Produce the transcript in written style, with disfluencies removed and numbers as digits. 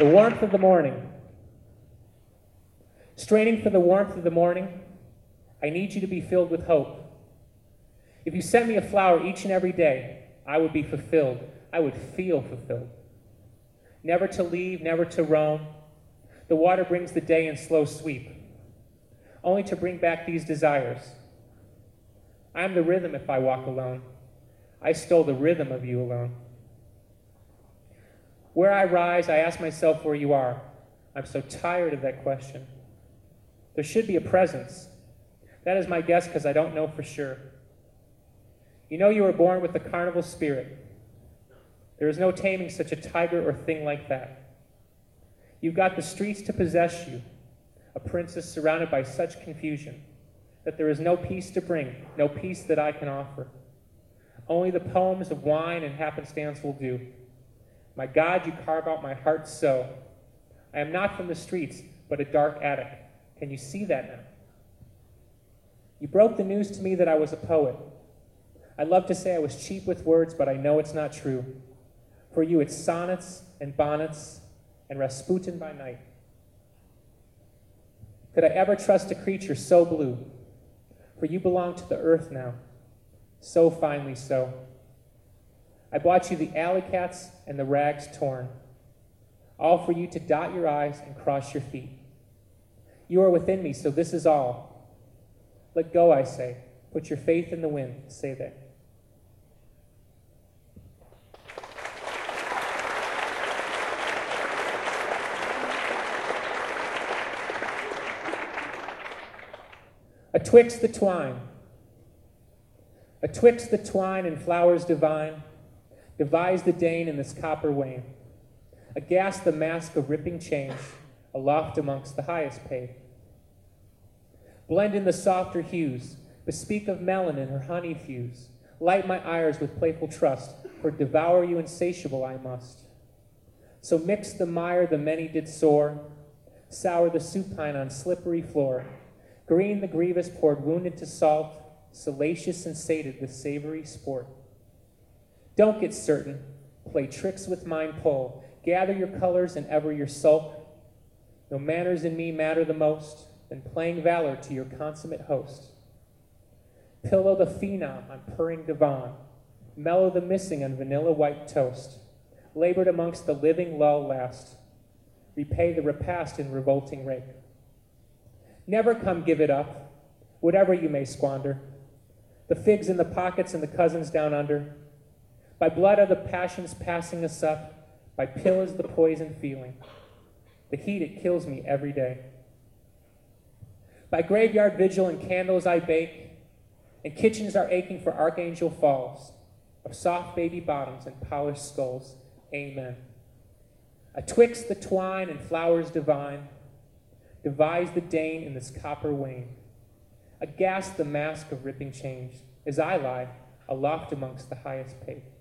The warmth of the morning. Straining for the warmth of the morning, I need you to be filled with hope. If you sent me a flower each and every day, I would be fulfilled. I would feel fulfilled. Never to leave, never to roam. The water brings the day in slow sweep, only to bring back these desires. I am the rhythm if I walk alone. I stole the rhythm of you alone. Where I rise, I ask myself where you are. I'm so tired of that question. There should be a presence. That is my guess because I don't know for sure. You know you were born with the carnival spirit. There is no taming such a tiger or thing like that. You've got the streets to possess you, a princess surrounded by such confusion that there is no peace to bring, no peace that I can offer. Only the poems of wine and happenstance will do. My God, you carve out my heart so. I am not from the streets, but a dark attic. Can you see that now? You broke the news to me that I was a poet. I'd love to say I was cheap with words, but I know it's not true. For you, it's sonnets and bonnets and Rasputin by night. Could I ever trust a creature so blue? For you belong to the earth now, so finely so. I bought you the alley cats and the rags torn, all for you to dot your I's and cross your feet. You are within me, so this is all. Let go, I say. Put your faith in the wind, say they. Atwixt the twine. Atwixt the twine and flowers divine, devise the Dane in this copper wane. Aghast the mask of ripping change, aloft amongst the highest paid. Blend in the softer hues, bespeak of melon in her honey fuse. Light my ires with playful trust, for devour you insatiable I must. So mix the mire the many did soar, sour the supine on slippery floor. Green the grievous poured wounded to salt, salacious and sated with savory sport. Don't get certain, play tricks with mine pull, gather your colors and ever your sulk. No manners in me matter the most than playing valor to your consummate host. Pillow the phenom on purring divan, mellow the missing on vanilla white toast. Labored amongst the living lull last, repay the repast in revolting rake. Never come give it up, whatever you may squander. The figs in the pockets and the cousins down under. By blood are the passions passing us up, by pill is the poison feeling. The heat, it kills me every day. By graveyard vigil and candles I bake, and kitchens are aching for archangel falls of soft baby bottoms and polished skulls. Amen. Atwixt the twine and flowers divine, devise the Dane in this copper wane. Aghast the mask of ripping change, as I lie aloft amongst the highest paid.